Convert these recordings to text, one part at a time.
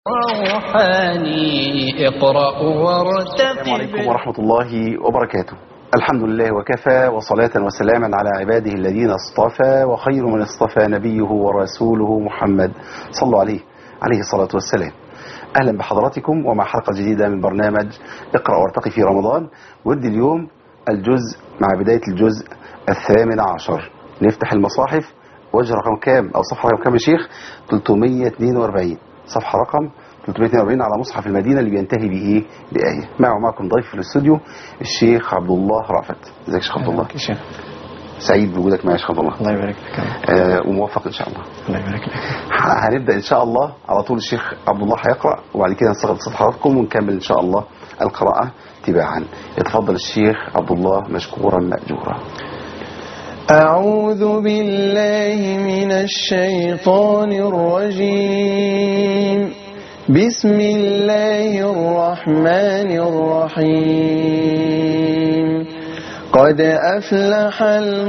روحاني اقرأ وارتقب. السلام عليكم ورحمة الله وبركاته. الحمد لله وكفى، وصلاة وسلاما على عباده الذين اصطفى، وخير من اصطفى نبيه ورسوله محمد صلوا عليه الصلاة والسلام. أهلا بحضراتكم ومع حلقة جديدة من برنامج اقرأ وارتقي في رمضان. ودي اليوم الجزء مع بداية الجزء 18. نفتح المصاحف. وجه رقم كام أو صفحة رقم كام يا شيخ؟ 342. صفحة رقم 342 على مصحف المدينة اللي بينتهي بإيه؟ بآية. معكم ضيف في الاستوديو الشيخ عبد الله رافت. ازيك يا شيخ عبد الله؟ سعيد بوجودك معي يا شيخ عبد الله. الله يبارك فيك. وموفق ان شاء الله. الله يبارك فيك. هنبدأ ان شاء الله على طول. الشيخ عبد الله هيقرأ وبعد كده نستغل صوت حضراتكم ونكمل ان شاء الله القراءة تباعا. يتفضل الشيخ عبد الله مشكورا مأجورا. أعوذ بالله من الشيطان الرجيم. بسم الله الرحمن الرحيم. قد أفلح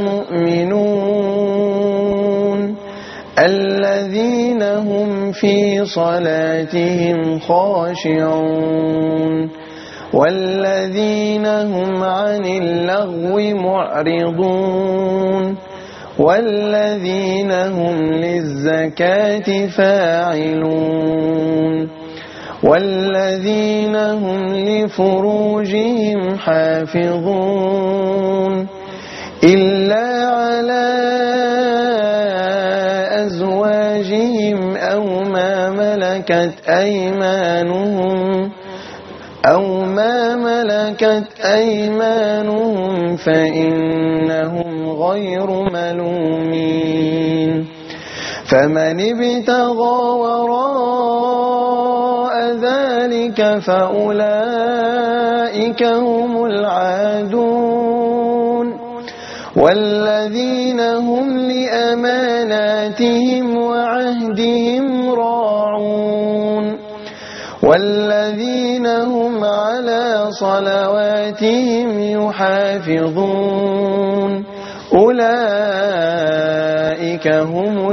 المؤمنون الذين هم في صلاتهم خاشعون والذين هم عن اللغو معرضون والذين هم للزكاة فاعلون والذين هم لفروجهم حافظون إلا على أزواجهم أو ما ملكت أيمانهم فإنهم غير ملومين. فمن ابتغى وراء ذلك فأولئك هم العادون والذين هم لأماناتهم وعهدهم راعون والذين هم على صلواتهم يحافظون أولئك هم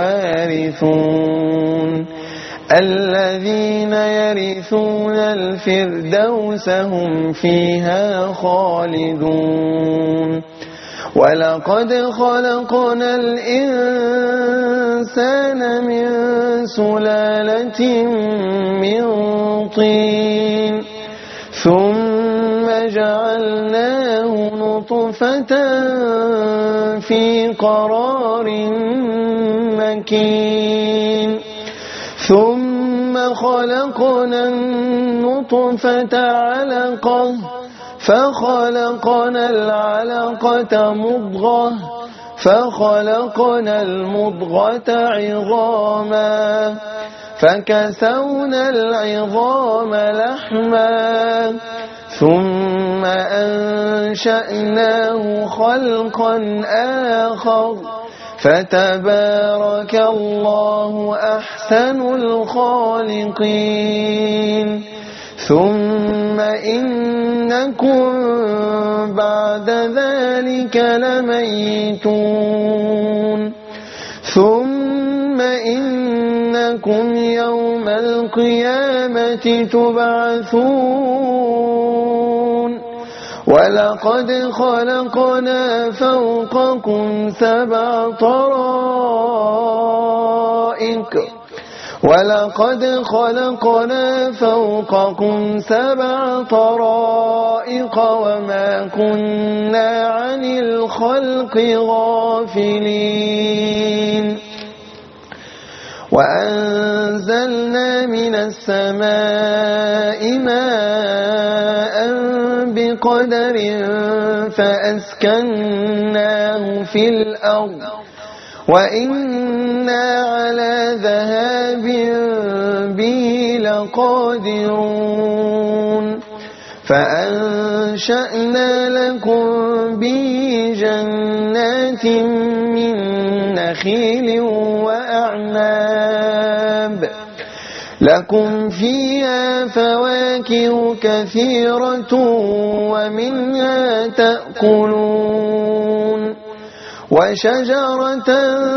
الوارثون الذين يرثون الفردوس هم فيها خالدون. ولقد خلقنا الإنسان من سلالة من طين ثم جعلناه نطفة في قرار مكين ثم خلقنا النطفة علقة فخلقنا العلقة مضغة فخلقنا المضغة عظاما فكسونا العظام لحما ثم أنشأناه خلقا آخر فتبارك الله أحسن الخالقين. ثم إنكم بعد ذلك لميتون ثم إنكم يوم القيامة تبعثون. ولقد خلقنا فوقكم سبع طرائق وما كنا عن الخلق غافلين. وأنزلنا من السماء ماء بقدر فأسكناه في الأرض وإنا على ذهاب به لقادرون. فأنشأنا لكم به جنات من نخيل وأعناب لكم فيها فواكه كثيرة ومنها تأكلون وشجرة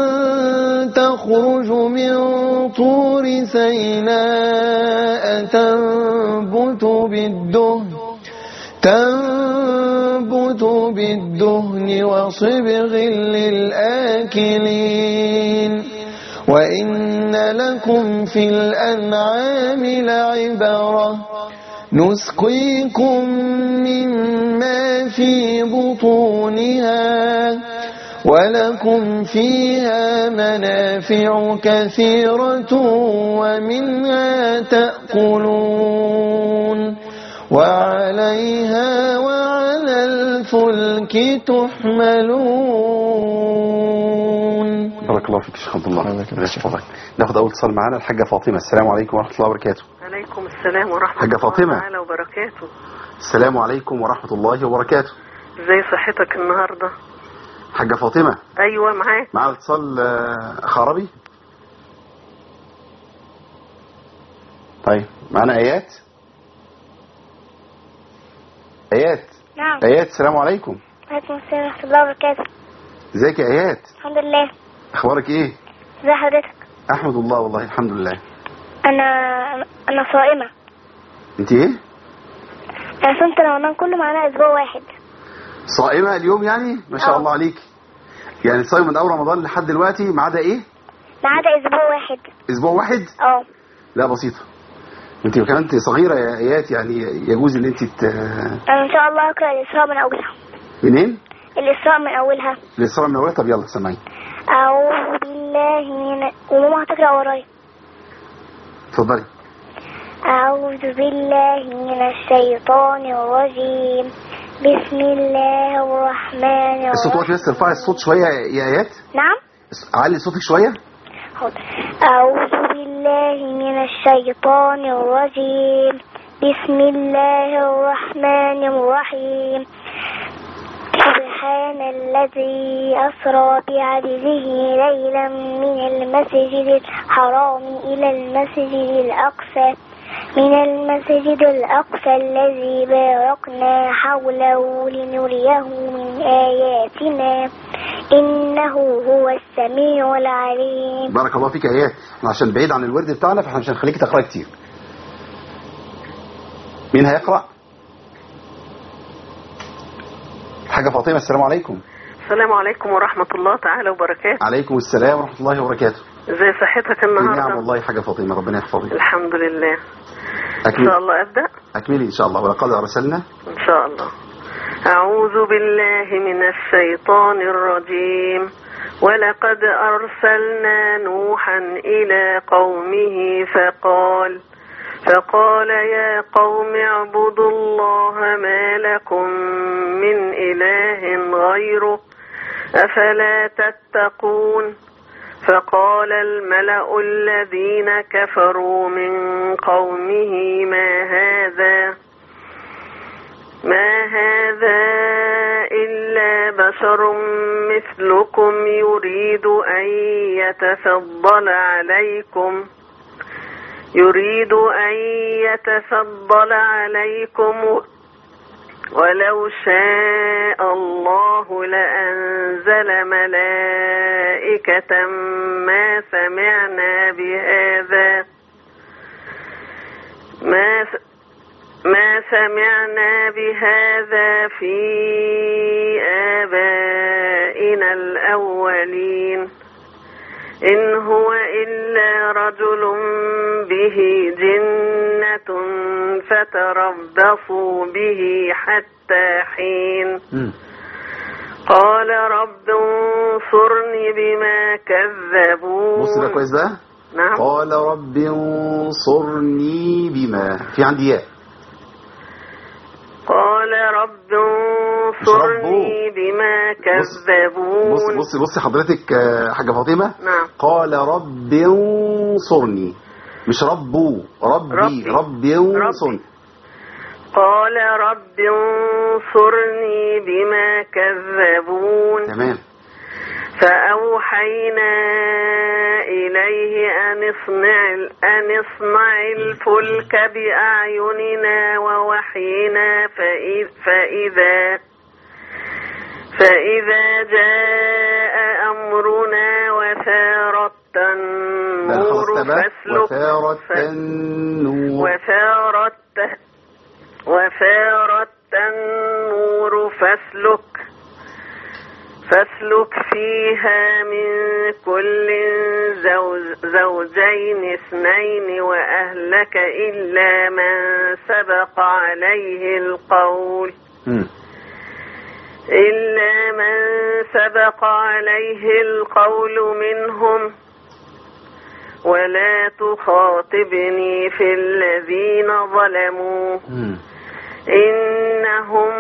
تخرج من طور سيناء تنبت بالدهن وصبغ للآكلين وإن لكم في الأنعام لعبرة نسقيكم مما في بطونها ولكم فيها منافع كثيرة ومنها تأكلون وعليها وعلى الفلك تحملون. بارك الله فيك شيخ عبد الله. ناخد اول اتصال معانا الحاجه فاطمه. السلام عليكم ورحمه الله وبركاته. عليكم السلام ورحمه حاجة الله فاطمة. تعالى وبركاته. السلام عليكم ورحمه الله وبركاته. ازاي صحتك النهارده؟ حاجه فاطمه. ايوه معاك. معانا اتصال خربي. طيب معانا ايات. نعم. ايات السلام عليكم. وعليكم السلام ورحمة الله وبركاته. ازيك يا ايات؟ الحمد لله. اخبارك ايه؟ ازي حضرتك؟ احمد الله والله الحمد لله. أنا صائمة. انت ايه؟ أنا صمت رمضان كله معانا أسبوع واحد. صائمة اليوم يعني؟ ما شاء الله عليك. يعني صايمة من اول رمضان لحد دلوقتي ما عدا ايه؟ ما عدا أسبوع واحد. اسبوع واحد؟ لا بسيطة. انت كمان انت صغيرة يا ايات يعني يجوز ان انت أنا إن شاء الله أقرأ الإسراء من أولها. منين؟ الإسراء من أولها. الإسراء من أولها. طب يلا سمعي. أعوذ بالله من وماما هتقرأ ورايا. اتفضلي. أعوذ بالله من الشيطان الرجيم. بسم الله الرحمن الرحيم. الصوت واطي بس ارفعي الصوت شوية يا ايات. نعم. علي صوتك شوية. أعوذ بالله من الشيطان الرجيم. بسم الله الرحمن الرحيم. سبحان الذي أسرى بعبده ليلا من المسجد الحرام إلى المسجد الأقصى الذي باركنا حوله لنريه من آياتنا إنه هو السميع العليم. بارك الله فيك يا ايات. احنا عشان بعيد عن الورد بتاعنا فاحنا مش هنخليك تقرأ كتير. مين هيقرأ؟ حاجة فاطمة. السلام عليكم. السلام عليكم ورحمه الله تعالى وبركاته. عليكم السلام ورحمة الله وبركاته. ازاي صحتك النهارده؟ نعم والله حاجة فاطمة ربنا يحفظك. الحمد لله. أكمل. ان شاء الله ابدا. اكملي ان شاء الله. ولقد ارسلنا. ان شاء الله. أعوذ بالله من الشيطان الرجيم. ولقد أرسلنا نوحا إلى قومه فقال يا قوم اعبدوا الله ما لكم من إله غيره أفلا تتقون. فقال الملأ الذين كفروا من قومه ما هذا إلا بشر مثلكم يريد أن يتفضل عليكم ولو شاء الله لأنزل ملائكة ما سمعنا بهذا في آبائنا الأولين إن هو إلا رجل به جنة فتربصوا به حتى حين. قال رب انصرني بما كذبون. بص ده كويس ده. نعم. قال رب انصرني بما في عندي ياء. قال رب انصرني بما كذبون. بص حضرتك حاجة فاطمة. نعم. قال رب انصرني مش ربي انصرني. قال رب انصرني بما كذبون. تمام. فأوحينا إليه أن اصنع الفلك بأعيننا ووحينا فإذا جاء وثار التنور فاسلك فيها من كل زوجين اثنين وأهلك إلا من سبق عليه القول منهم ولا تخاطبني في الذين ظلموا إنهم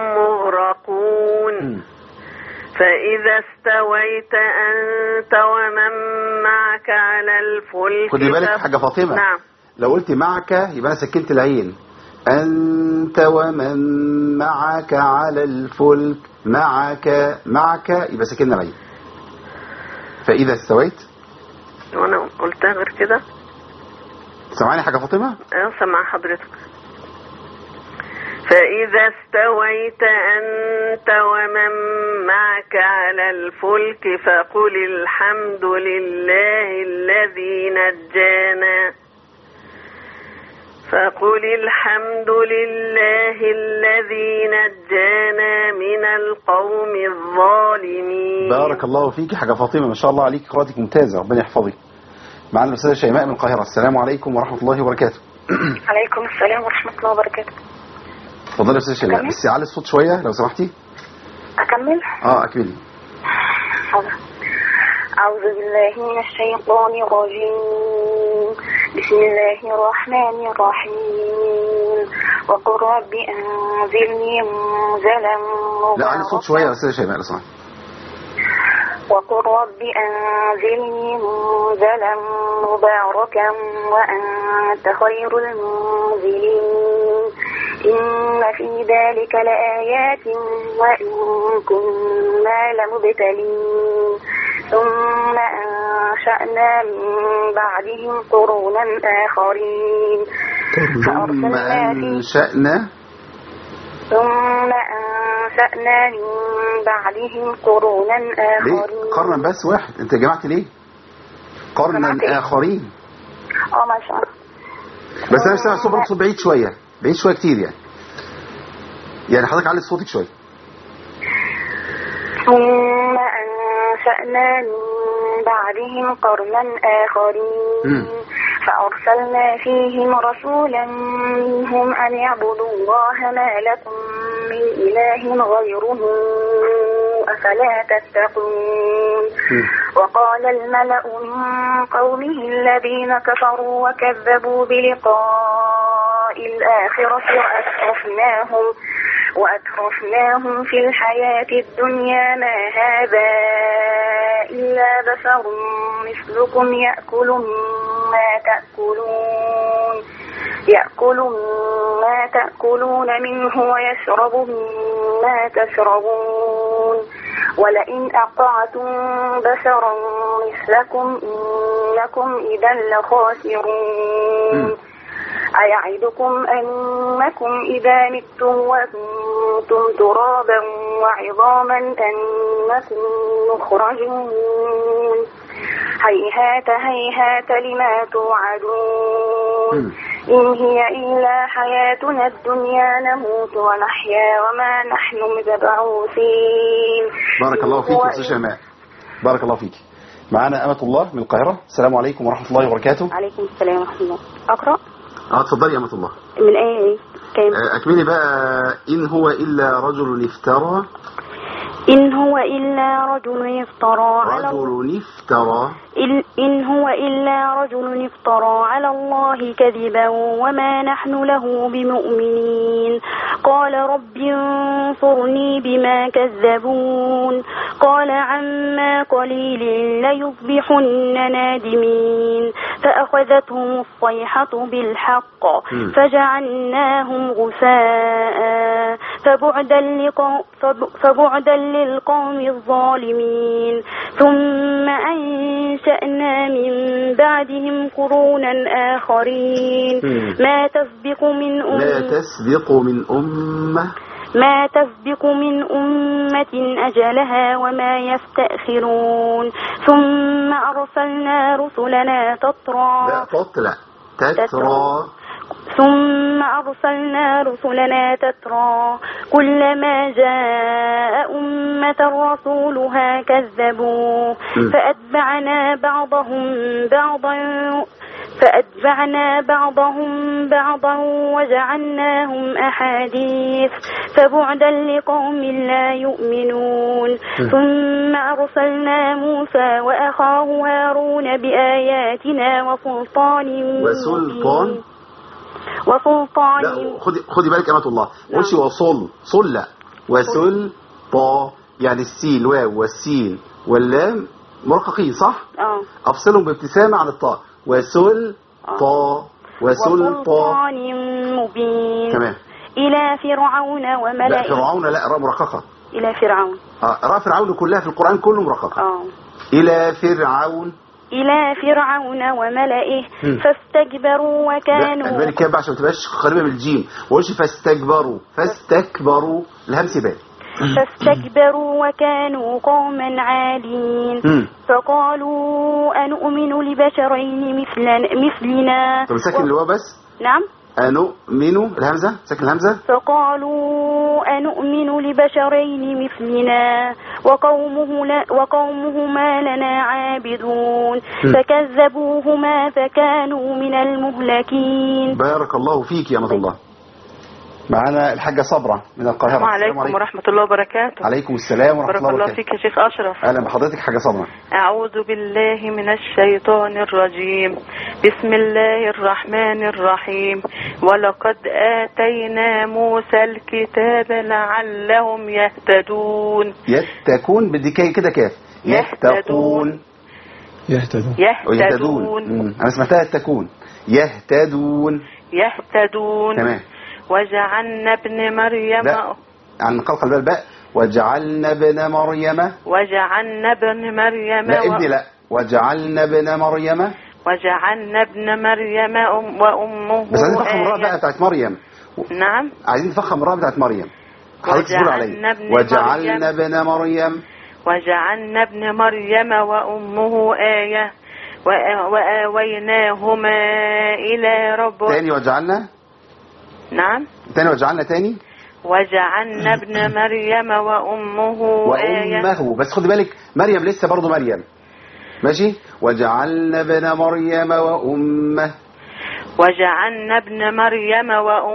مغرقون فإذا استويت أنت ومن معك على الفلك. خدي بالك حاجة فاطمة. نعم. لو قلت معك يبقى أنا سكنت العين. أنت ومن معك على الفلك. معك يبقى سكننا العين. فإذا استويت. وأنا قلتها غير كده. سمعني حاجة فاطمة؟ سمع حضرتك. فإذا استويت أنت ومن معك على الفلك فقل الحمد لله الذي نجانا من القوم الظالمين. بارك الله فيك حاجة فاطمة، ما شاء الله عليك، قراءتك ممتازة، ربنا يحفظك. معنا الأستاذة شيماء من القاهرة. السلام عليكم ورحمة الله وبركاته. عليكم السلام ورحمة الله وبركاته. اتفضلي يا أستاذة شيماء، بس علي الصوت شوية لو سمحتي. أكمل؟ أكملي. حاضر. أعوذ بالله من الشيطان الرجيم. بسم الله الرحمن الرحيم. وقل رب أنزلني منزلا مباركا. لا علي الصوت شوية يا أستاذة شيماء لو سمحتي. وقل رب أنزلني منزلا مباركا وأنت خير المنزلين. إن في ذلك لآيات وإن كنا لمبتلين. ثم أنشأنا من بعدهم قرونا آخرين فأرسلنا من بعدهم قرونا آخرين. ليه قرنا بس واحد؟ انت جمعت ليه قرنا آخرين؟ ما شاء الله. بس انا سامع صوتك بعيد شوية كتير يعني حضرتك علي صوتك شوية. ثم أنشأنا من بعدهم قرنا آخرين فأرسلنا فيهم رسولا منهم أن يعبدوا الله ما لكم من إله غيره أفلا تتقون. وقال الملأ من قومه الذين كفروا وكذبوا بلقاء الآخرة وأترفناهم في الحياة الدنيا ما هذا إلا بشر مثلكم يأكل مما تأكلون منه ويشرب مما تشربون. ولئن أطعتم بشرا مثلكم إنكم إذا لخاسرون. أيعدكم أنكم إذا متم وكنتم ترابا وعظاما أنكم مخرجون. هيهات لما توعدون. إن هي إلا حياتنا الدنيا نموت ونحيا وما نحن بمبعوثين. بارك الله فيك يا أستاذة شيماء، بارك الله فيك. معنا أمة الله من القاهرة. السلام عليكم ورحمة الله وبركاته. عليكم السلام ورحمة الله. أقرأ؟ اتفضلي يا أمة الله. من أي كلمة؟ أكملي بقى. إن هو إلا رجل افترى. إن هو إلا رجل افترى على الله كذبا وما نحن له بمؤمنين. قال رب انصرني بما كذبون. قال عما قليل ليصبحن نادمين. فأخذتهم الصيحة بالحق فجعلناهم غثاء فبعدا للقوم الظالمين. ثم أنشأنا من بعدهم قرونا آخرين ما تسبق من أمة أجلها وما يستأخرون. ثم أرسلنا رسلنا تترى لا تطلع تترى. ثم أرسلنا رسلنا تترى كلما جاء أمة رسولها كذبوا فأتبعنا بعضهم بعضا وجعلناهم أحاديث فبعدا لقوم لا يؤمنون. ثم أرسلنا موسى وأخاه هارون بآياتنا وسلطان لا خدي بالك أمة الله. قولش صل لا وسلطان، يعني السين الواو والسين واللام مرققين صح؟ أفصلهم بابتسامة عن الطاء. وسلطان مبين. تمام. إلى فرعون وملئه. لا فرعون لا، راء مرققة. إلى فرعون. راء فرعون كلها في القرآن كله مرققة. إلى فرعون وملئه فاستكبروا وكانوا. لا بالك كده عشان ما تبقاش قريبة من الجيم. ما قولش فاستكبروا الهمس بان. فاستكبروا وكانوا قوما عالين. فقالوا أنؤمن لبشرين مثلنا. طب ساكن اللي هو بس. نعم. أنؤمن الهمزة ساكن الهمزة. فقالوا أنؤمن لبشرين مثلنا وقومهما لنا عابدون. فكذبوهما فكانوا من المهلكين. بارك الله فيك يا أمة الله. معنا الحاجة صبرة من القاهرة. السلام عليكم ورحمة الله وبركاته. عليكم السلام ورحمة الله وبركاته. بارك الله فيك يا شيخ أشرف. أهلا بحضرتك حاجة صبرة. أعوذ بالله من الشيطان الرجيم. بسم الله الرحمن الرحيم. ولقد آتينا موسى الكتاب لعلهم يهتدون. يتكون بدي كده كاف. يهتدون. أنا سمعتها التكون. يهتدون. تمام. وجعلنا ابن مريم. لا عن قلق الباء. وجعلنا ابن مريم. لا ابني لا. وجعلنا ابن مريم. وأمه. بس عايزين نفخم الراء بقى بتاعت مريم. نعم. عايزين نفخم الراء بتاعت مريم. حضرتك تقول عليا. وجعلنا ابن مريم. وأمه آية وآويناهما إلى ربك. تاني وجعلنا. نعم. تاني وجعلنا تاني. وجعلنا ابن مريم وأمه آية. بس خد بالك مريم لسه برضو مريم. ماشي. وجعلنا ابن مريم وأمه. وجعلنا ابن مريم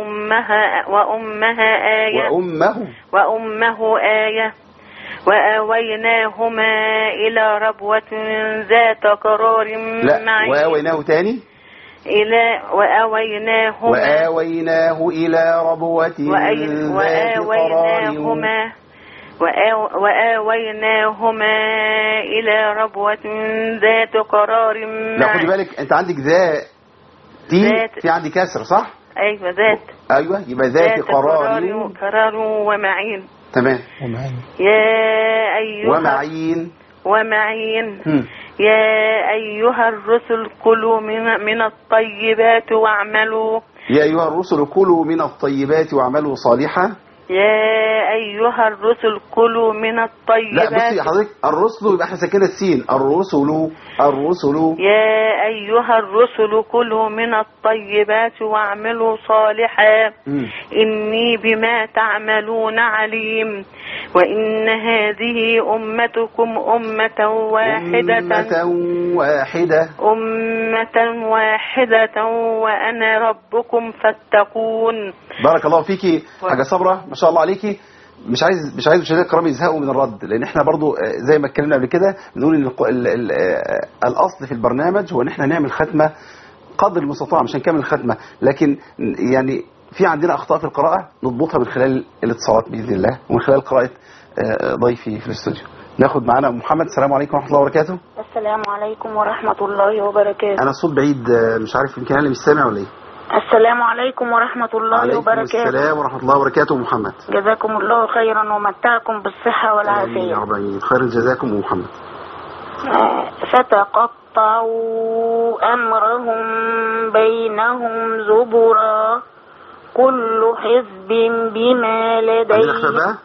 وأمها آية. وأمه آية وآويناهما إلى ربوة ذات قرار معين. لا وآويناه تاني. وآويناه إلى ربوة وآويناهما إلى ربوة ذات قرار معين. لا خدي بالك أنت عندك ذات في عندي كسر صح؟ أيوة ذات. أيوة يبقى ذات قرار ومعين. تمام. يا أيها ومعين. يا أيها الرسل كلوا من الطيبات واعملوا. يا أيها الرسل كلوا من الطيبات واعملوا صالحا. يا أيها الرسل كلوا من الطيبات. لا بصي حضرتك الرسل يبقى احنا ساكنين السين. الرسل. يا أيها الرسل كلوا من الطيبات واعملوا صالحا إني بما تعملون عليم. وإن هذه أمتكم أمة واحدة وأنا ربكم فاتقون. بارك الله فيكي حاجة صبرة ما شاء الله عليكي. مش عايز مشاهدينا الكرام يزهقوا من الرد، لان احنا برضو زي ما اتكلمنا قبل كده بنقول ان الاصل في البرنامج هو ان احنا نعمل ختمه قدر المستطاع مش هنكمل الختمه، لكن يعني في عندنا اخطاء في القراءه نضبطها من خلال الاتصالات باذن الله ومن خلال قراءه ضيفي في الاستوديو. ناخد معانا محمد. السلام عليكم ورحمه الله وبركاته. السلام عليكم ورحمه الله وبركاته. انا الصوت بعيد مش عارف يمكن انا مش سامع ولا ايه. السلام عليكم ورحمة الله وبركاته. عليكم السلام ورحمة الله وبركاته. محمد جزاكم الله خيرا ومتعكم بالصحة والعافية. يا رب خير جزاكم. محمد فتقطعوا أمرهم بينهم زبرا كل حزب بما لديهم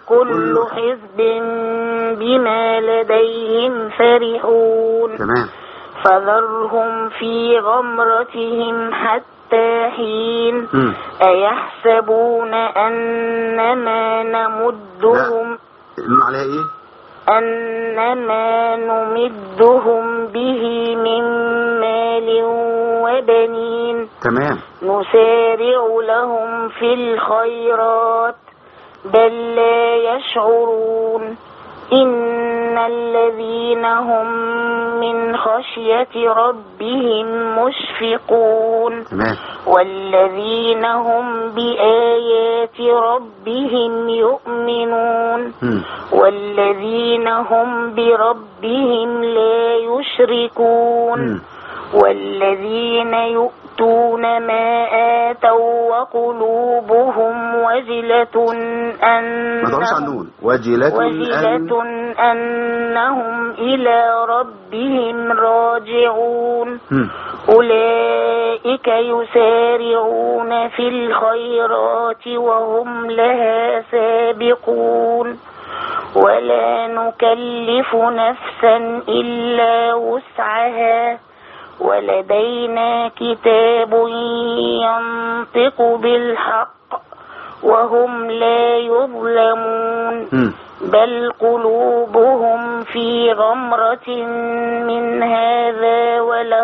فرحون. تمام. فذرهم في غمرتهم حتى حين. أيحسبون أنما نمدهم عليها إيه؟ أنما نمدهم به من مال وبنين. تمام. نسارع لهم في الخيرات بل لا يشعرون. إن الذين هم من خشية ربهم مشفقون. تمام. والذين هم بآيات ربهم يؤمنون. والذين هم بربهم لا يشركون. والذين يؤتون ما آتوا وقلوبهم وجلة أنهم إلى ربهم راجعون. أولئك يسارعون في الخيرات وهم لها سابقون. ولا نكلف نفسا إلا وسعها ولدينا كتاب ينطق بالحق وهم لا يظلمون. بل قلوبهم في غمرة من هذا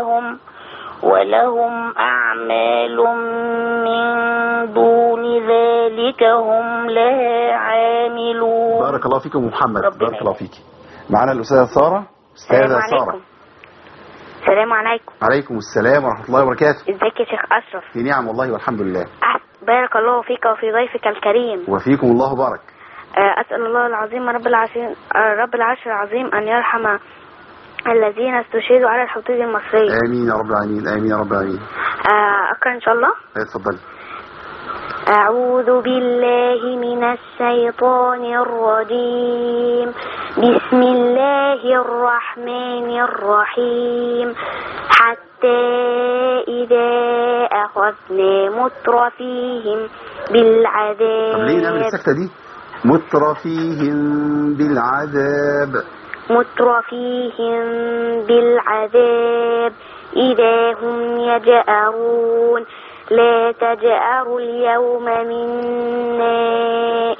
ولهم أعمال من دون ذلك هم لها عاملون. بارك الله فيكم محمد. بارك الله فيك. معنا الأستاذة سارة. السلام عليكم. السلام عليكم. عليكم السلام ورحمة الله وبركاته. ازيك يا شيخ أشرف؟ في نعم والله والحمد لله. بارك الله فيك وفي ضيفك الكريم. وفيكم الله بارك. أسأل الله العظيم رب العرش العظيم أن يرحم الذين استشهدوا على الحدود المصرية. آمين يا رب العالمين. آمين يا رب العالمين. أقرأ إن شاء الله. اتفضلي. أعوذ بالله من الشيطان الرجيم. بسم الله الرحمن الرحيم. حتى إذا أخذنا مترفيهم بالعذاب. طب ليه نعمل السكتة دي؟ مترفيهم بالعذاب إذا هم يجأرون. لا تجأروا اليوم منا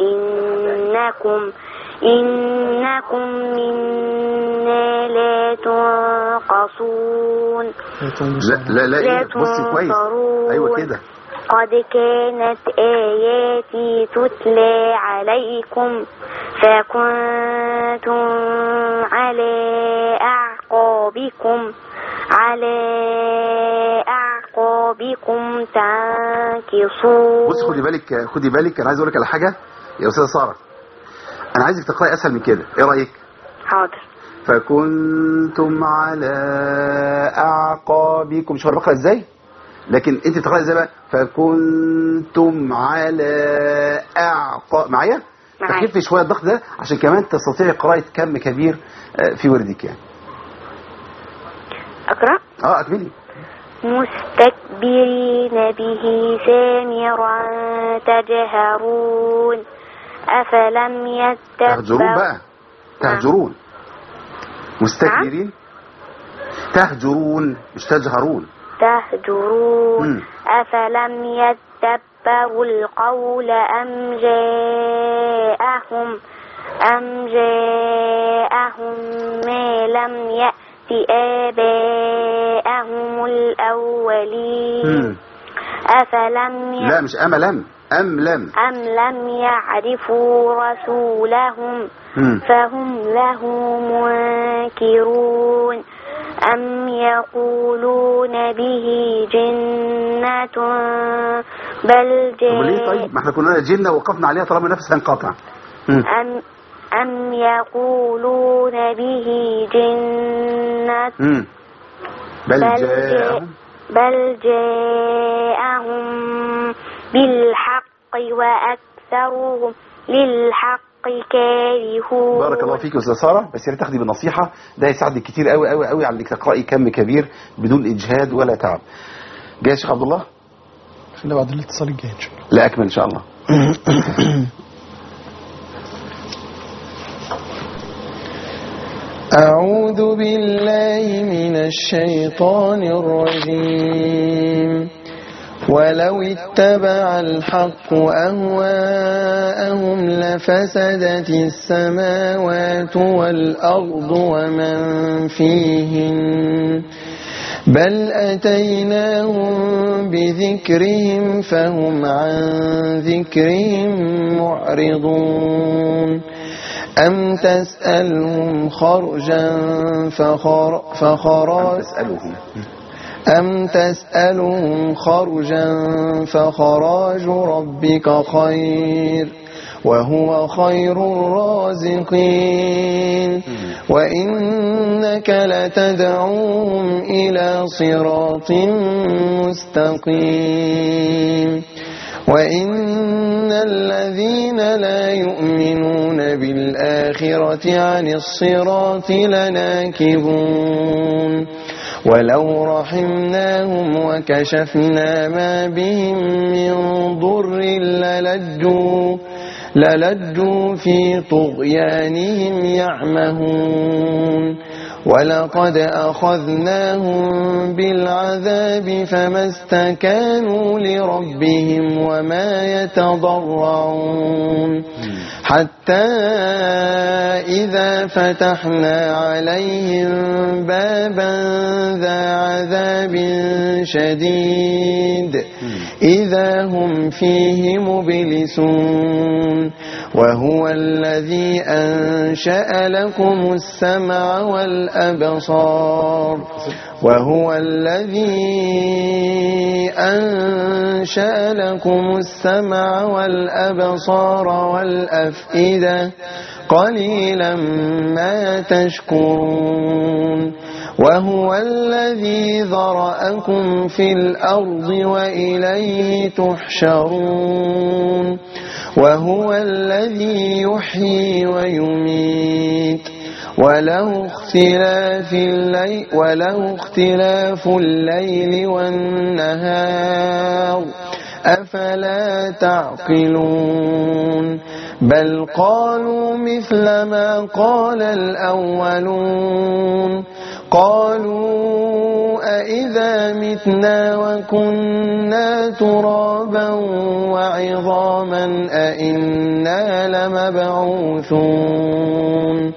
إنكم منا لا تنقصون. لا بصي كويس. أيوة كده. قد كانت آياتي تتلى عليكم فكنتم على أعقابكم تنكصون. بص خدي بالك أنا عايز أقول لك على حاجة يا أستاذة سارة. أنا عايزك تقرأي أسهل من كده. إيه رأيك؟ حاضر. فكنتم على أعقابكم. مش بقرأ إزاي؟ لكن أنت بتقرأي إزاي بقى؟ فكنتم على معايا؟ تخف شوية الضغط ده عشان كمان تستطيعي قراءة كم كبير في وردك يعني. أقرأ؟ أكملي. مستكبرين به سامرا تجهرون أفلم تهجرون بقى. تهجرون. مستكبرين. تهجرون مش تجهرون. تهجرون. أفلم يتبروا القول أم جاءهم ما لم يأت آباءهم الأولين. لا مش أم لم يعرفوا رسولهم فهم له منكرون. أم يقولون به جنة بل ليه طيب؟ ما احنا كنا جنة وقفنا عليها طالما نفسها انقطع. أم يقولون به جنة بل جاءهم بالحق وأكثرهم للحق كارهون. بارك الله فيك يا أستاذة سارة. بس يا ريت تاخدي بالنصيحة، ده هيساعدك كتير قوي قوي قوي على انك تقرأي كم كبير بدون إجهاد ولا تعب. جاي يا شيخ عبد الله؟ خلينا بعد الاتصال الجاي إن شاء الله. لا أكمل إن شاء الله. أعوذ بالله من الشيطان الرجيم. ولو اتبع الحق أهواءهم لفسدت السماوات والأرض ومن فيهن بل أتيناهم بذكرهم فهم عن ذكرهم معرضون. أم تسألهم خرجا فخراج ربك خير وهو خير الرازقين. وإنك لتدعوهم إلى صراط مستقيم. وإن الذين لا يؤمنون بالآخرة عن الصراط لناكبون. ولو رحمناهم وكشفنا ما بهم من ضر للجوا في طغيانهم يعمهون. ولقد أخذناهم بالعذاب فما استكانوا لربهم وما يتضرعون حتى إذا فتحنا عليهم بابا ذا عذاب شديد إذا هم فيه مبلسون. وهو الذي أنشأ لكم السمع والأبصار والأفئدة قليلا ما تشكرون. وهو الذي ذرأكم في الأرض وإليه تحشرون. وهو الذي يحيي ويميت وله اختلاف الليل والنهار أفلا تعقلون. بل قالوا مثل ما قال الأولون قالوا أإذا متنا وكنا ترابا وعظاما أإنا لمبعوثون.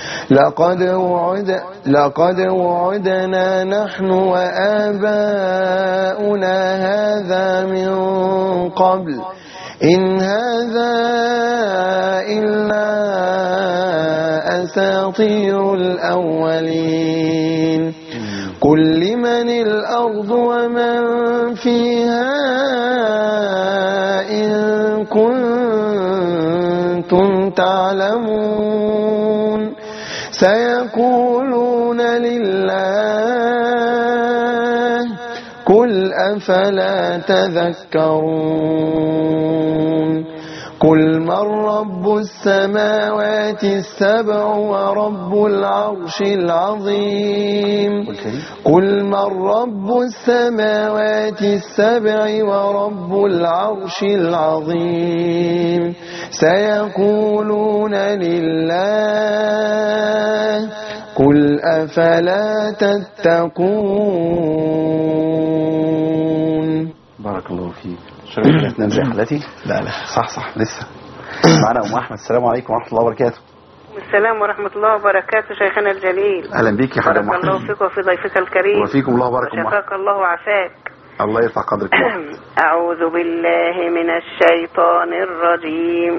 لقد وعدنا نحن وآباؤنا هذا من قبل إن هذا إلا أساطير الأولين. قل لمن الأرض ومن فيها إن كنتم تعلمون. سيقولون لله قل أفلا تذكرون. قل من رب السماوات السبع ورب العرش العظيم. قل من رب السماوات السبع ورب العرش العظيم. سيقولون لله قل أفلا تتقون. بارك الله فيك. شكرا. تنام زي حالتي؟ لا صح لسه معنا أم أحمد. السلام عليكم ورحمة الله وبركاته. السلام ورحمة الله وبركاته شيخنا الجليل. أهلا بك يا حاج أم أحمد. بارك الله فيك وفي ضيفك الكريم. وفيكم الله بارك الله. شفاك الله وعافاك. الله يرفع قدرك. أعوذ بالله من الشيطان الرجيم.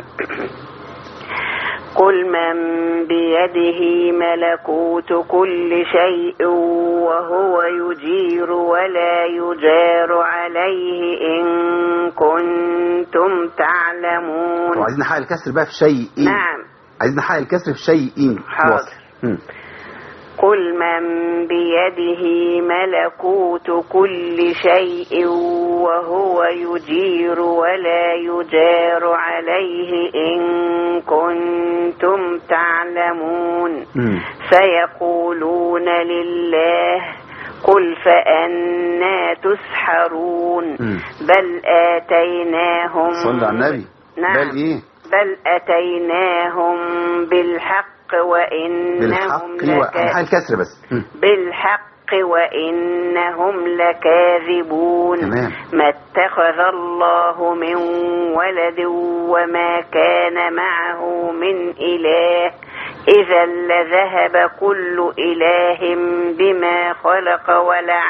قل من بيده ملكوت كل شيء وهو يجير ولا يجار عليه إن كنتم تعلمون. وعايزين نحقق الكسر بقى في شيء. نعم عايزين نحقق الكسر في شيء. حاضر. قل من بيده ملكوت كل شيء وهو يجير ولا يجار عليه إن كنتم تعلمون. سيقولون لله قل فأنا تسحرون بل آتيناهم صلى على النبي. نعم. بل إيه؟ بل أتيناهم بالحق وإنهم الكسر بس. بالحق وإنهم لكاذبون. تمام. ما اتخذ الله من ولد وما كان معه من إله إذا لذهب كل إله بما خلق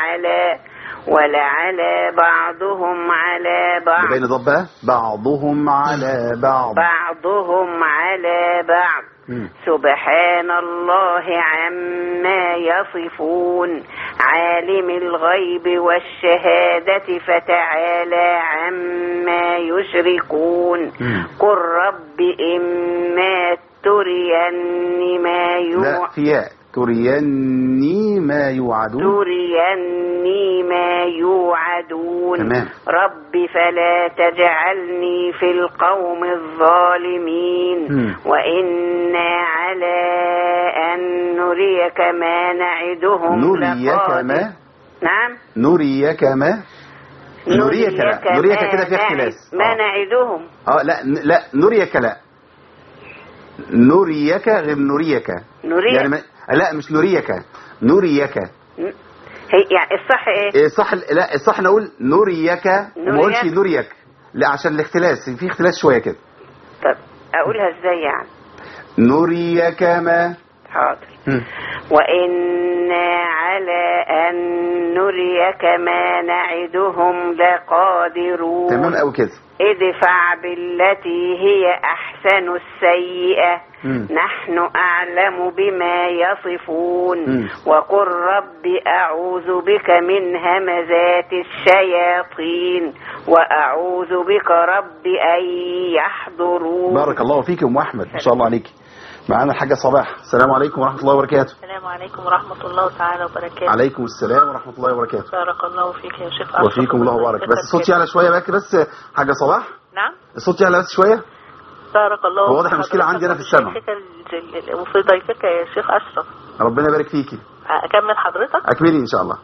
ولعلى بعضهم على بعض. بين ضبة بعضهم على بعض. بعضهم على بعض. سبحان الله عما يصفون عالم الغيب والشهادة فتعالى عما يشركون. قل رب إما تريني ما لا فيها تريني ما يوعدون. تمام. رب فلا تجعلني في القوم الظالمين وإنا على أن نريك ما نعدهم لقادرون. نعم. نريك كده في اختلاف. ما نعدهم. لا نريك لا نريك غير نريك. يعني لا مش نريك نريك. هي يعني الصح ايه؟ الصح لا الصح نقول نريك وما اقولش نريك. لا عشان الاختلاس في اختلاس شويه كده. طب اقولها ازاي يعني؟ نريك ما. حاضر. وإنا على أن نريك ما نعدهم لقادرون. تمام قوي كده. ادفع بالتي هي أحسن السيئة نحن أعلم بما يصفون وقل رب أعوذ بك من همزات الشياطين وأعوذ بك رب أن يحضرون. بارك الله فيك يا أم أحمد ما شاء الله عليك. معانا الحاجة صباح. السلام عليكم ورحمة الله وبركاته. السلام عليكم ورحمة الله تعالى وبركاته. عليكم السلام ورحمة الله وبركاته. بارك الله فيك يا شيخ. وفيكم الله وبارك. بس الصوت يعلى شوية بس حاجة صباح. نعم. الصوت يعلى بس شوية. بارك الله. هو واضح المشكلة عندي أنا في السمع. وفي ضيفك يا شيخ أشرف. ربنا يبارك فيكي. أكمل حضرتك؟ أكملي إن شاء الله.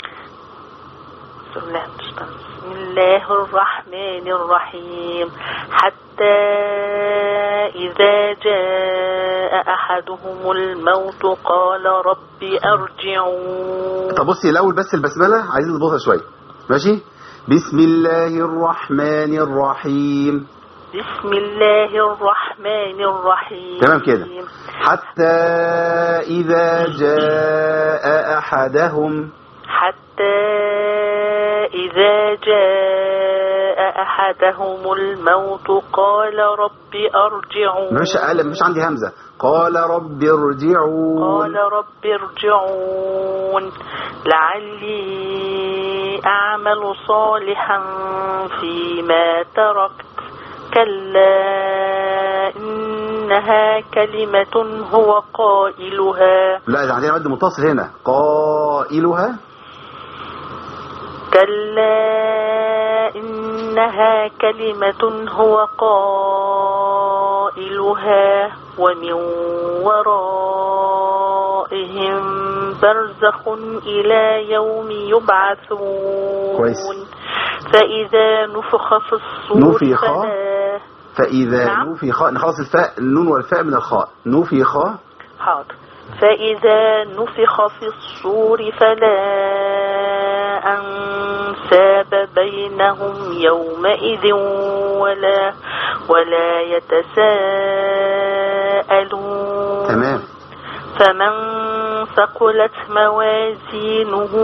بسم الله الرحمن الرحيم حتى إذا جاء أحدهم الموت قال رب أرجعون. طب بصي الأول بس البسملة عايزين نظبطها شوية ماشي. بسم الله الرحمن الرحيم. بسم الله الرحمن الرحيم. تمام كده. حتى إذا جاء أحدهم. حتى إذا جاء أحدهم الموت قال رب أرجعون. مش عندي همزة. قال رب ارجعون. قال رب ارجعون لعلي أعمل صالحا فيما تركت كلا إنها كلمة هو قائلها. لا إذا عندنا مد متصل هنا قائلها. كلا إنها كلمة هو قائلها ومن ورائهم برزخ إلى يوم يبعثون. كويس. فإذا نفخ في الصور فإذا نعم؟ نفخ نخلص الفاء النون والفاء من الخاء. نفخ. حاضر. فإذا نفخ في الصور فلا أنساب بينهم يومئذ ولا يتساءلون. تمام. فمن ثقلت موازينه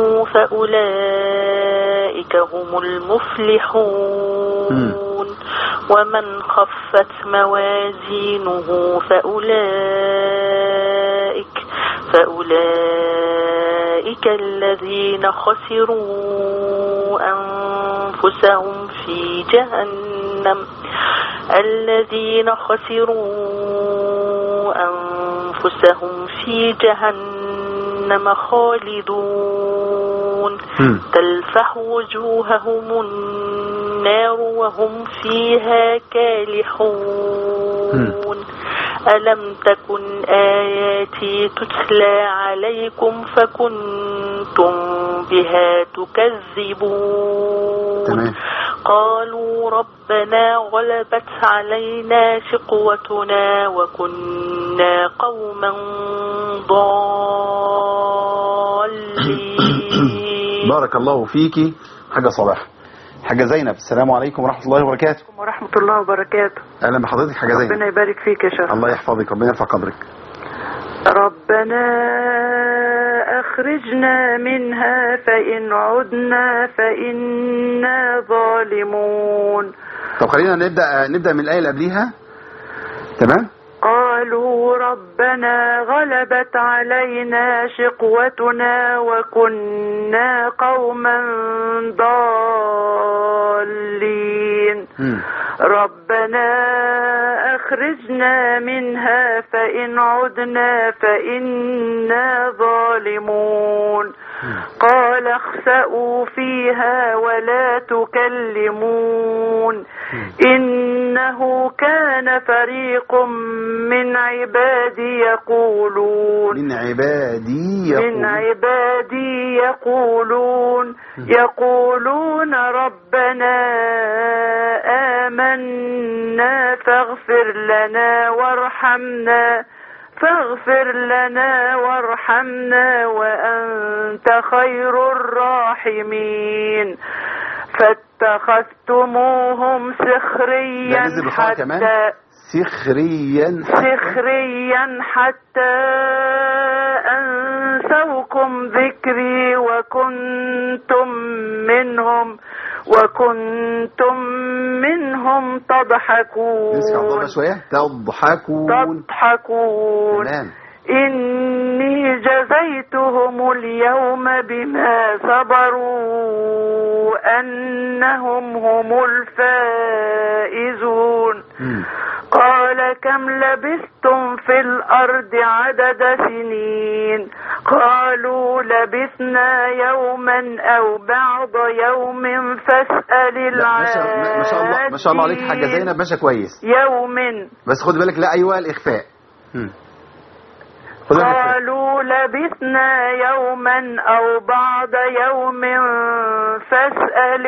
فأولئك هم المفلحون. ومن خفت موازينه فأولئك الذين خسروا أنفسهم في جهنم خالدون. تلفح وجوههم النار وهم فيها كالحون. ألم تكن آياتي تتلى عليكم فكنتم بها تكذبون. تمام. قالوا ربنا غلبت علينا شقوتنا وكنا قوما ضالين. بارك الله فيكي حاجة صلاح. حاجة زينب، السلام عليكم ورحمة الله وبركاته. ورحمة الله وبركاته. أهلا بحضرتك حاجة زينب. ربنا يبارك فيك يا شيخ. الله يحفظك، ربنا يرفع قدرك. ربنا أخرجنا منها فإن عدنا فإنا ظالمون. طب خلينا نبدأ من الآية اللي قبليها. تمام. قالوا ربنا غلبت علينا شقوتنا وكنا قوما ضالين. ربنا أخرجنا منها فإن عدنا فإنا ظالمون. قال اخسأوا فيها ولا تكلمون إنه كان فريق من عبادي يقولون ربنا آمنا فاغفر لنا وارحمنا وأنت خير الراحمين. فاتخذتموهم سخريا حتى أنسوكم ذكري وكنتم منهم تضحكون. إني جزيتهم اليوم بما صبروا أنهم هم الفائزون. قال كم لبثتم في الأرض عدد سنين؟ قالوا لبثنا يوما أو بعض يوم فاسأل العادين. ما شاء الله عليك حاجة زينب، ماشي كويس. يوم بس خد بالك، لا أيوة الإخفاء. قالوا لبثنا يوما أو بعض يوم فاسأل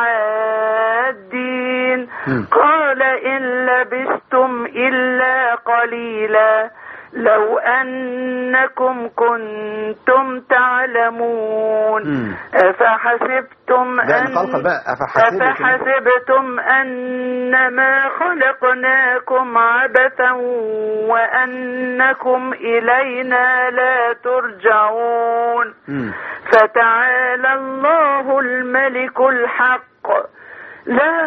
العادين. قال إن لبثتم إلا قليلا لو أنكم كنتم تعلمون. أفحسبتم أنما خلقناكم عبثا وأنكم إلينا لا ترجعون. فتعالى الله الملك الحق لا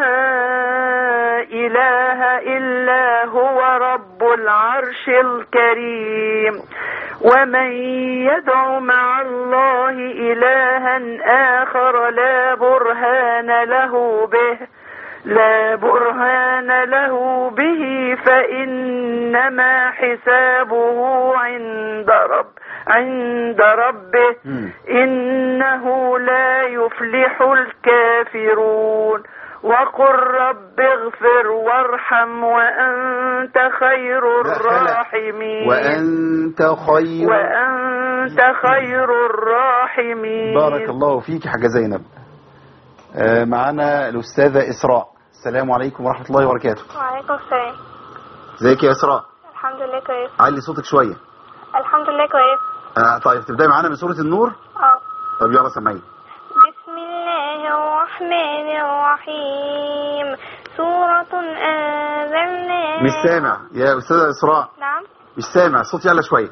إله إلا هو رب العرش الكريم. ومن يدع مع الله إلها آخر لا برهان له به فإنما حسابه عند ربه إنه لا يفلح الكافرون. وقل رب اغفر وارحم وأنت خير الراحمين. وأنت خير الراحمين. بارك الله فيك حاجة زينب. معنا الأستاذة إسراء، السلام عليكم ورحمة الله وبركاته. وعليكم السلام. ازيك يا إسراء؟ الحمد لله كويس. علي صوتك شوية. الحمد لله كويس. طيب تبدأي معانا من سورة النور؟ طب يلا سمعي. بسم الله الرحمن الرحيم. سورة أنزلناها. مش سامع يا أستاذة إسراء. نعم. مش سامع الصوت، يلا شوية.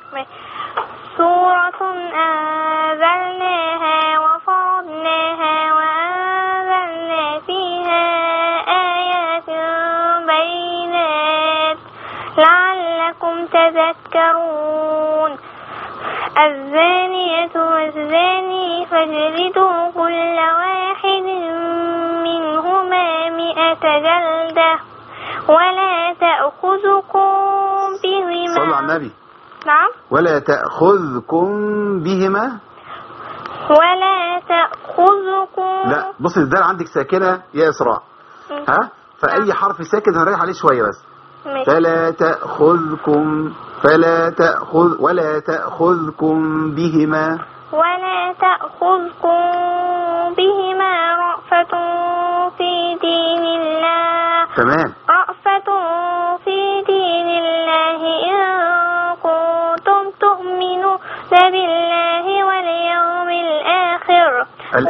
سورة أنزلناها وفرضناها وأنزلنا فيها آيات بينات لعلكم تذكرون. الزانية والزاني فاجلدوا كل واحد منهما 100 جلدة ولا تأخذكم بهما. صلوا على النبي. نعم. ولا تأخذكم بهما. لا بص، الدال عندك ساكنة يا إسراء. فأي حرف ساكن هنريح عليه شوية بس. ولا تأخذكم بهما رأفة في دين الله. تمام. رأفة في دين الله إن كنتم تؤمنون بالله واليوم الآخر.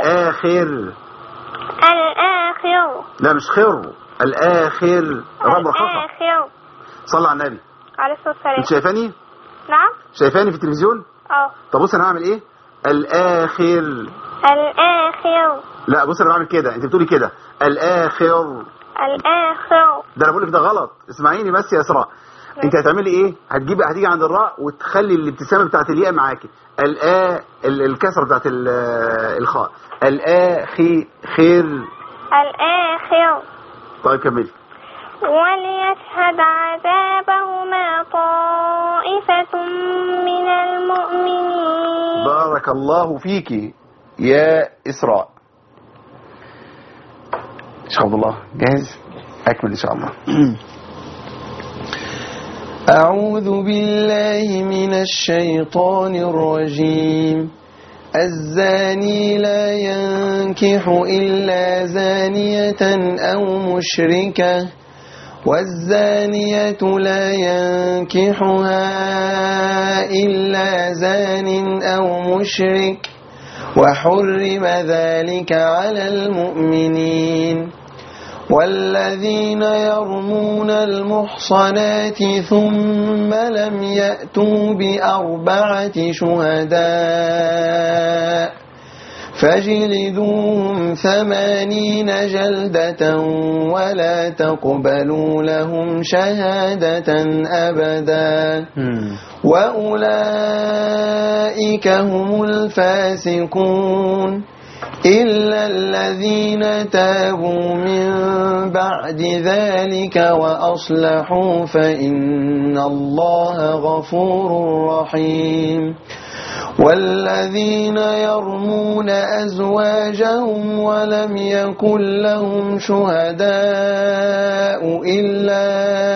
لا مش خير، الآخر رب خفا. صلى على النبي عليه الصلاة والسلام. انت شايفاني؟ نعم. شايفاني في التلفزيون؟ طب بص انا هعمل ايه؟ الآخر. لا بص انا بعمل كده، انت بتقولي كده الآخر. ده انا بقول لك ده غلط، اسمعيني بس يا اسراء. انت هتعملي ايه؟ هتيجي عند الراء وتخلي الابتسامه بتاعت الياء معاكي، الكسره بتاعت الخاء، خير. طيب كملي. وليشهد عذابهما طائفة من المؤمنين. بارك الله فيكي يا إسراء. شيخ عبد الله جاهز؟ أكمل إن شاء الله. أعوذ بالله من الشيطان الرجيم. الزاني لا ينكح إلا زانية أو مشركة، والزانية لا ينكحها إلا زان أو مشرك، وحرم ذلك على المؤمنين. والذين يرمون المحصنات ثم لم يأتوا بأربعة شهداء فاجلدوهم 80 جلدة ولا تقبلوا لهم شهادة أبدا وأولئك هم الفاسقون إلا الذين تابوا من بعد ذلك وأصلحوا فإن الله غفور رحيم. والذين يرمون أزواجهم ولم يكن لهم شهداء إلا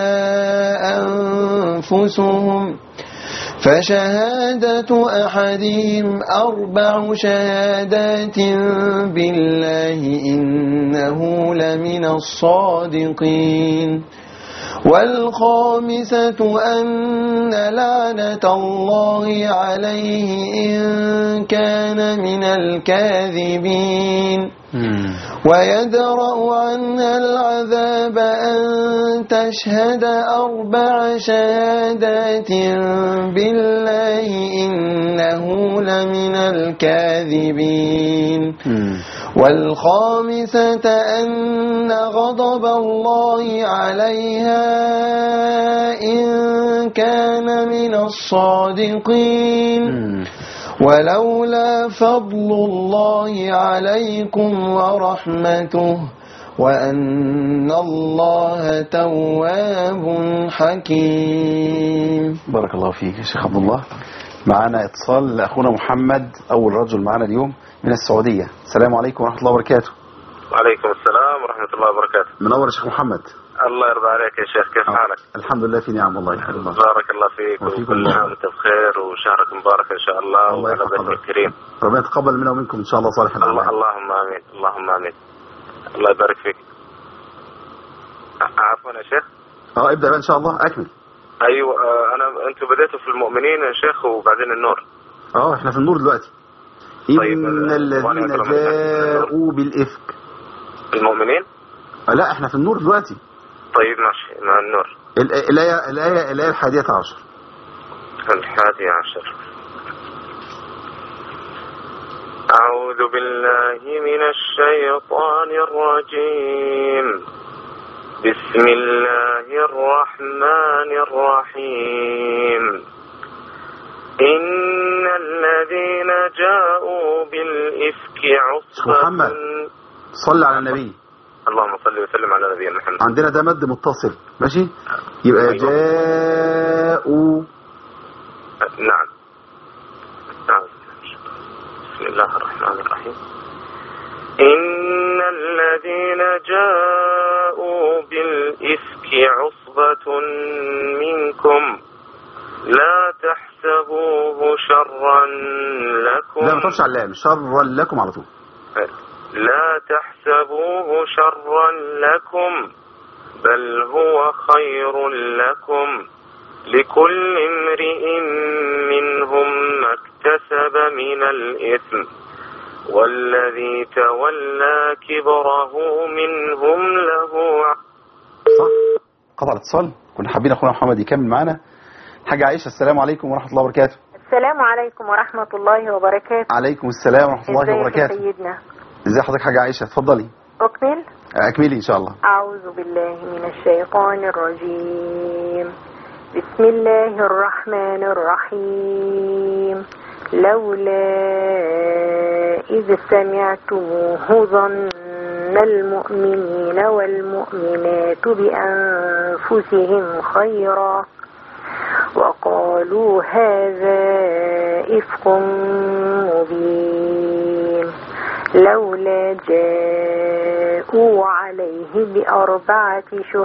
أنفسهم فشهادة أحدهم 4 شهادات بالله إنه لمن الصادقين. والخامسة أن لعنة الله عليه إن كان من الكاذبين ويدرأ عنها العذاب أن تشهد 4 شهادات بالله إنه لمن الكاذبين. والخامسة أن غضب الله عليها إن كان من الصادقين. ولولا فضل الله عليكم ورحمته وأن الله تواب حكيم. بارك الله فيك يا شيخ عبد الله. معنا اتصال لأخونا محمد، أول رجل معنا اليوم من السعودية. السلام عليكم ورحمة الله وبركاته. وعليكم السلام ورحمة الله وبركاته. منور يا شيخ محمد. الله يرضى عليك يا شيخ، كيف حالك؟ الحمد لله في نعم والله. الحمد لله. بارك الله فيك وكل عام وانت بخير وشهرك مبارك ان شاء الله وعلى بيتك الكريم. ربنا يتقبل منا ومنكم ان شاء الله صالح الأعمال. اللهم امين اللهم امين. الله يبارك فيك. عفوا يا شيخ. ابدأ بقى ان شاء الله اكمل. ايوه انتوا بديتوا في المؤمنين يا شيخ وبعدين النور. احنا في النور دلوقتي. طيب إن الذين جاءوا بالإفك. المؤمنين؟ لا احنا في النور دلوقتي. طيب ماشي مع النور. الآية 11. 11. أعوذ بالله من الشيطان الرجيم. بسم الله الرحمن الرحيم. إن الذين جاءوا بالإفك عصبة. محمد صل على النبي. اللهم صل وسلم على نبينا محمد. عندنا ده مد متصل ماشي، يبقى أيوة. جاءوا. نعم. بسم الله الرحمن الرحيم. إن الذين جاءوا بالإفك الإفك عصبة منكم لا تحسبوه شرا لكم. لا ما تقولش على اللام، شرا لكم على طول. لا تحسبوه شرا لكم بل هو خير لكم لكل امرئ منهم ما اكتسب من الإثم والذي تولى كبره منهم له. صح، قطع الاتصال. كنا حابين اخونا محمد يكمل معانا. حاجة عائشة، السلام عليكم ورحمة الله وبركاته. السلام عليكم ورحمة الله وبركاته. عليكم السلام ورحمة الله وبركاته. ازيك يا سيدنا؟ ازي حضرتك حاجة عائشة؟ اتفضلي. أكمل؟ اكملي ان شاء الله. أعوذ بالله من الشيطان الرجيم. بسم الله الرحمن الرحيم. لولا إذ سمعتموه ظن المؤمنين والمؤمنات بأنفسهم خيرا وقالوا هذا إفك مبين لولا جاءوا عليه ب4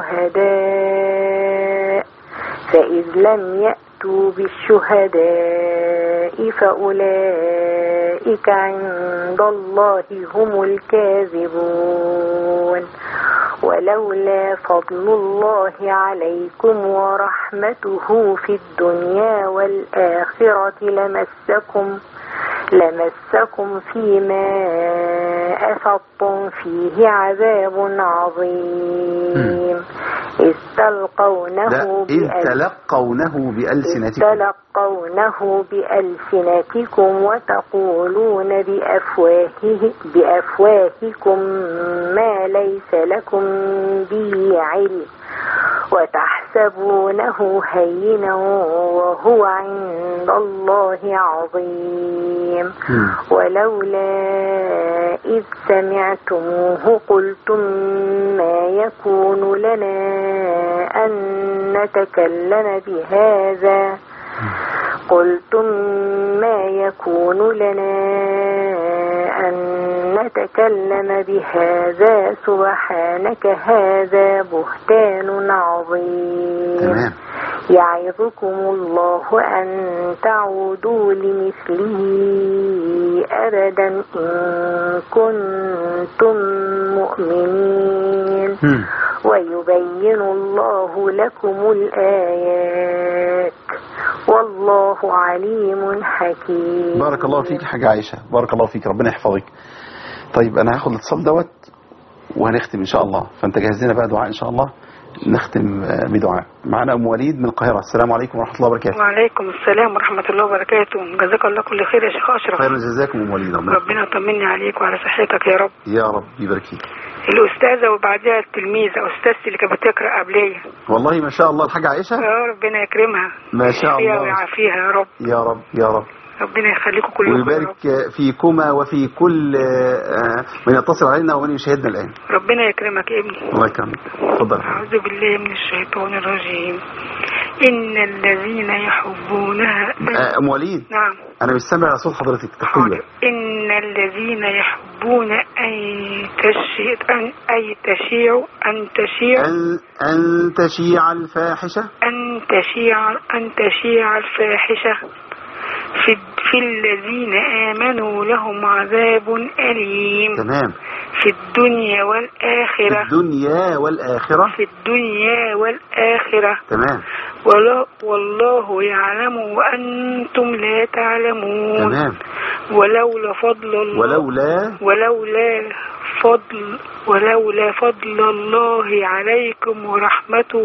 شهداء فإذ لم يأتوا بالشهداء فأولئك عند الله هم الكاذبون ولولا فضل الله عليكم ورحمته في الدنيا والآخرة لمسكم فيما أفضتم فيه عذاب عظيم إذ تلقونه بألسنتكم وتقولون بأفواهكم ما ليس لكم به علم وتحسبونه هينا وهو عند الله عظيم ولولا إذ سمعتموه قلتم ما يكون لنا أن نتكلم بهذا سبحانك هذا بهتان عظيم يعظكم الله أن تعودوا لمثله أبدا إن كنتم مؤمنين ويبين الله لكم الآيات والله عليم حكيم. بارك الله فيك حاجة عائشة، بارك الله فيك، ربنا يحفظك. طيب أنا هاخد الاتصال دوت وهنختم إن شاء الله، فأنت جهز لنا بقى دعاء إن شاء الله، نختم بدعاء. معنا أم وليد من القاهرة. السلام عليكم ورحمة الله وبركاته. وعليكم السلام ورحمة الله وبركاته. جزاك الله كل خير يا شيخ أشرف. خير جزاكم أم وليد. ربنا يطمني عليك وعلى صحتك يا رب. يا رب يبارك فيك. الأستاذة وبعدها التلميذة أستاذتي اللي كانت بتقرأ قبلية. والله ما شاء الله الحاجة عائشة. ربنا يكرمها. ما شاء الله. ويعافيها يا رب. يا رب يا رب. ربنا يخليكم كلكم ويبارك فيكما وفي كل من يتصل علينا ومن يشاهدنا الآن. ربنا يكرمك يا ابني. الله يكرمك. اتفضل. أعوذ بالله من الشيطان الرجيم. إن الذين يحبونها. أم وليد. نعم. أنا مش سامع صوت حضرتك تقوية. إن الذين يحبون أن تشيع الفاحشة. أن تشيع الفاحشة في الذين آمنوا لهم عذاب أليم. تمام. في الدنيا والآخرة. تمام. والله يعلم وأنتم لا تعلمون. تمام. ولولا فضل الله عليكم ورحمته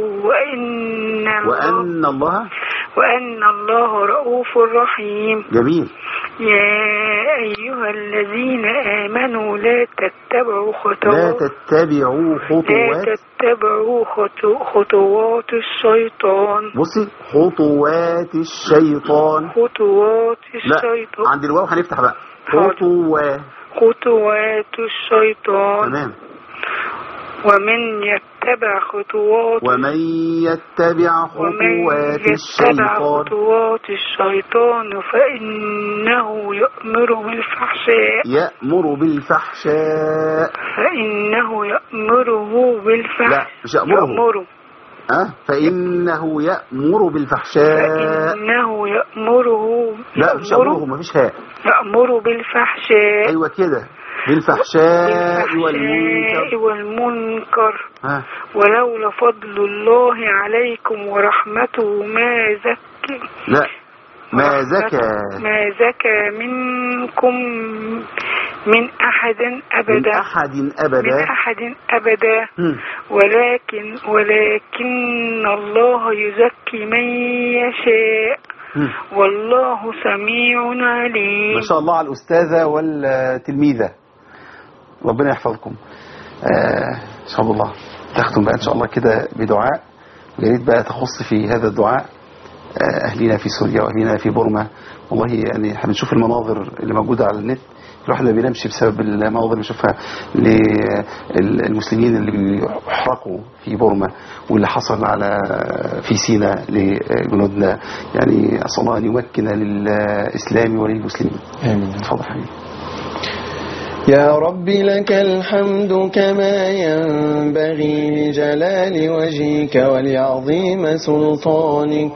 وأن الله رؤوف رحيم. جميل. يا أيها الذين آمنوا لا تتبعوا خطوات الشيطان. بصي خطوات الشيطان. لا عند الواو هنفتح بقى. خطوات الشيطان. تمام. ومن يتبع خطوات الشيطان فإنه يأمر بالفحشاء لا مش يأمره فإنه يأمر بالفحشاء لا مش يأمره مفيش هاء يأمر بالفحشاء أيوة كده بالفحشاء والمنكر ولولا فضل الله عليكم ورحمته ما زكى منكم من أحد أبدا ولكن الله يزكي من يشاء والله سميع عليم. ما شاء الله على الأستاذة والتلميذة، ربنا يحفظكم. إن شاء الله تختم بقى إن شاء الله كده بدعاء، يا ريت بقى تخص في هذا الدعاء أهلنا في سوريا وأهلنا في بورما. والله يعني احنا بنشوف المناظر اللي موجودة على النت، الواحد ما بينامش بسبب المناظر اللي بنشوفها للمسلمين اللي بيحرقوا في بورما واللي حصل في سيناء لجنودنا. يعني أسأل الله أن يمكن للإسلام وللمسلمين. آمين. تفضل حبيبي. يا رب لك الحمد كما ينبغي لجلال وجهك ولعظيم سلطانك.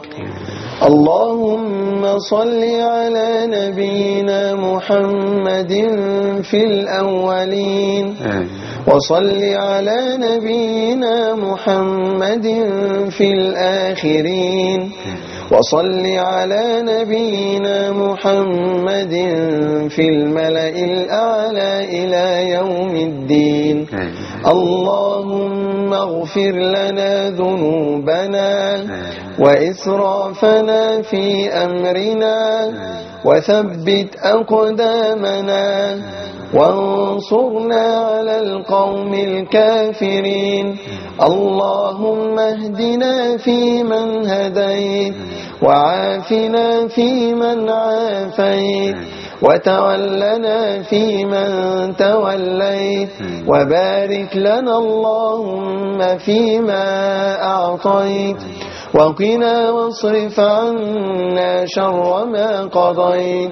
اللهم صل على نبينا محمد في الأولين، وصل على نبينا محمد في الآخرين، وصل على نبينا محمد في الملأ الأعلى إلى يوم الدين. اللهم اغفر لنا ذنوبنا وإسرافنا في أمرنا وثبت أقدامنا وانصرنا على القوم الكافرين. اللهم اهدنا فيمن هديت وعافنا فيمن عافيت وتولنا فيمن توليت وبارك لنا اللهم فيما أعطيت وقنا واصرف عنا شر ما قضيت.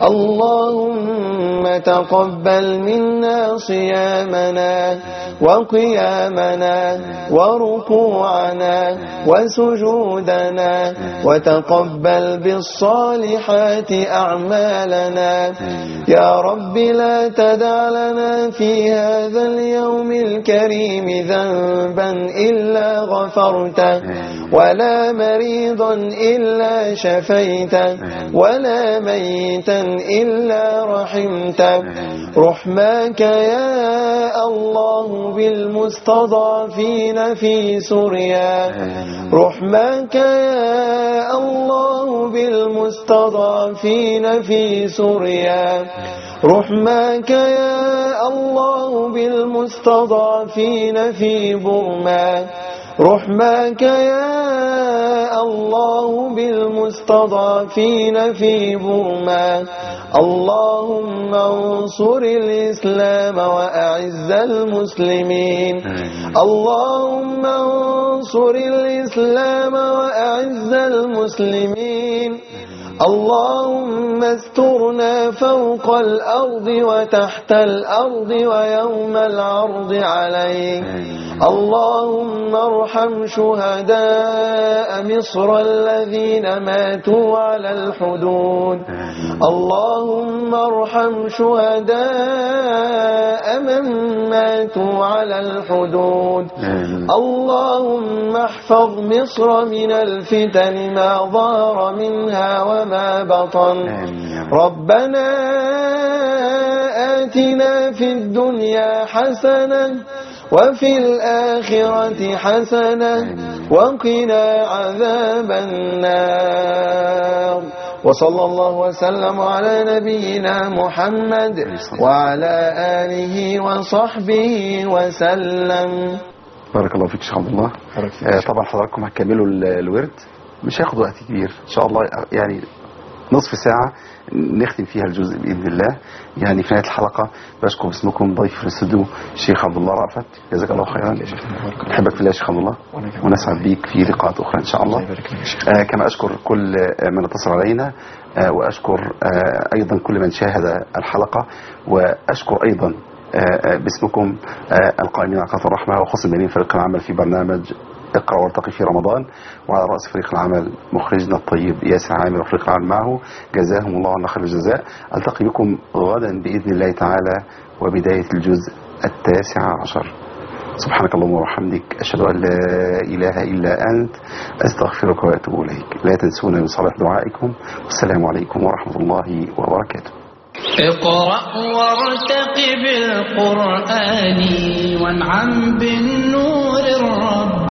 اللهم تقبل منا صيامنا وقيامنا وركوعنا وسجودنا وتقبل بالصالحات أعمالنا. يا رب لا تدع لنا في هذا اليوم الكريم ذنبا إلا غفرته ولا مريضا إلا شفيته ولا ميتا إلا رحمته. رحمك يا الله بالمستضعفين في سوريا، رحمك يا الله بالمستضعفين في سوريا، رحمك يا الله بالمستضعفين في بورما، رحمك يا الله بالمستضعفين في بورما. اللهم انصر الإسلام وأعز المسلمين. اللهم انصر الإسلام وأعز المسلمين. اللهم استرنا فوق الأرض وتحت الأرض ويوم العرض عليك. اللهم ارحم شهداء مصر الذين ماتوا على الحدود. اللهم ارحم شهداء من ماتوا على الحدود. اللهم احفظ مصر من الفتن ما ظهر منها وما بطن. ربنا آتنا في الدنيا حسنة وفي الآخرة حسنة وقنا عذاب النار. وصلى الله وسلم على نبينا محمد وعلى آله وصحبه وسلم. بارك الله فيك شيخ عبد الله. طبعا حضراتكم هتكملوا الورد، مش هياخد وقت كبير ان شاء الله، يعني نصف ساعة نختم فيها الجزء بإذن الله. يعني في نهاية الحلقة بشكر باسمكم ضيف في الاستوديو الشيخ عبد الله رأفت، جزاك الله خيرا. نحبك في الله يا شيخ عبد الله، ونسعد بيك في لقاءات أخرى إن شاء الله. كما أشكر كل من اتصل علينا، وأشكر أيضا كل من شاهد الحلقة، وأشكر أيضا باسمكم القائمين على قناة الرحمة وخاصة بين فريق العمل في برنامج اقرأ وارتقي في رمضان، وعلى رأس فريق العمل مخرجنا الطيب ياسر عامر وفريق العمل معه، جزاهم الله عنا خير الجزاء. ألتقي بكم غدا بإذن الله تعالى وبداية الجزء 19. سبحانك اللهم وبحمدك، أشهد أن لا إله إلا أنت، أستغفرك وأتوب إليك. لا تنسونا من صالح دعائكم، والسلام عليكم ورحمة الله وبركاته. اقرأ وارتقب بالقرآن وانعم بالنور الرب.